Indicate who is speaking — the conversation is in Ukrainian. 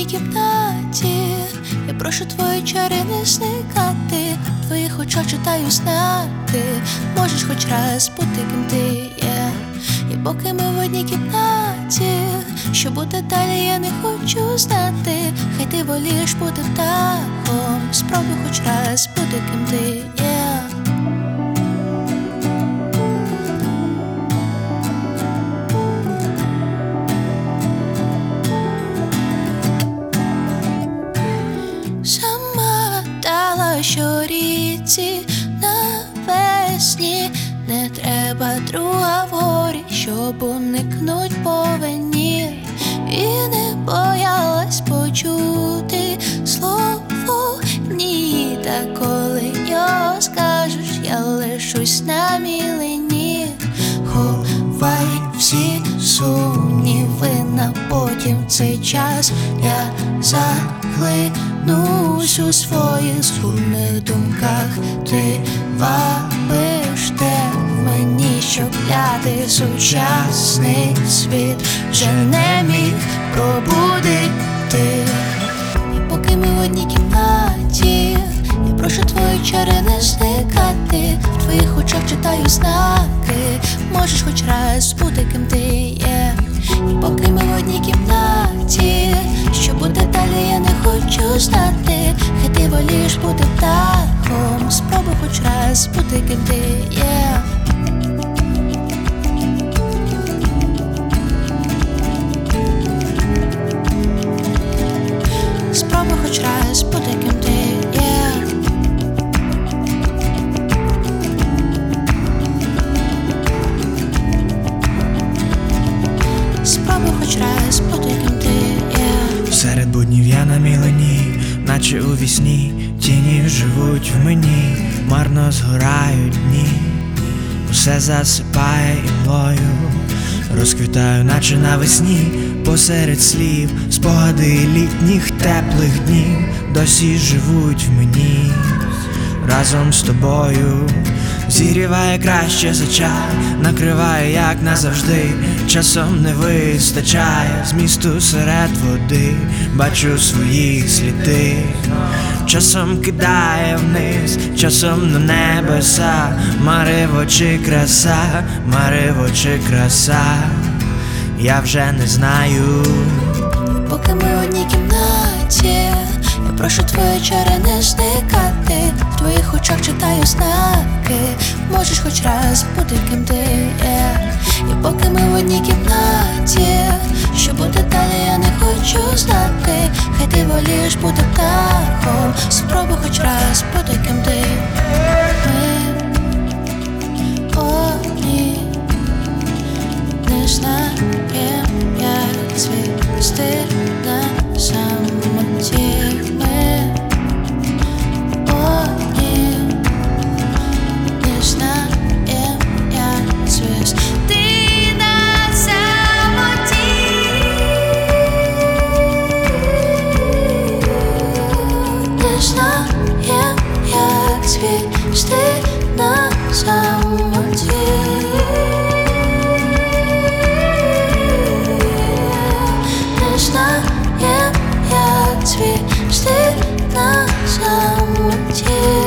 Speaker 1: одній кімнаті. Я прошу твої чари не зникати. В твоїх очах читаю знаки. Можеш хоч раз бути ким ти є. І поки ми в одній кімнаті, що буде далі, я не хочу знати. Хай ти волієш бути птахом. Спробуй хоч раз бути ким ти є. Що ріці навесні не треба друга в горі, щоб уникнуть повені. І не боялась почути слово ні. Та коли його скажеш, я лишусь на мілені. Ховай всі сумніви на потім цей час. Я заглинусь у своїх сумних думках. Ти вабиш те в мені, що клятий сучасний світ вже не міг пробудити. І поки ми в одній кімнаті, я прошу твої чари не зникати. В твоїх очах читаю знаки. Можеш хоч раз бути ким ти є. І поки ми в одній кімнаті, що буде далі, я не хочу знати. Хай ти волієш бути птахом. Спробуй хоч раз бути ким ти є. Спробуй хоч раз бути ким ти є. Спробуй хоч раз бути ким ти є.
Speaker 2: Серед буднів я на мілені, наче у вісні. Тіні живуть в мені, марно згорають дні. Усе засипає імлою, розквітаю, наче навесні. Посеред слів спогади літніх теплих днів досі живуть в мені. Разом з тобою зігріває краще за чай, накриває, як назавжди. Часом не вистачає змісту серед води. Бачу свої сліди, часом кидає вниз, часом на небеса. Марево чи краса, марево чи краса, я вже не знаю.
Speaker 1: Поки ми в одній кімнаті, я прошу твої чари не зникати. В твоїх очах читаю знаки. Можеш хоч раз бути ким ти є. І поки ми в одній кімнаті, що буде далі, я не хочу знати. Хай ти волієш бути птахом. Спробуй хоч раз бути ким ти. Ми одні не знаєм, як цвісти на самоті. Ми одні не знаєм, як цвісти на самоті. Не знаєм, як цвісти на самоті. Знаєм, як цвісти на самоті.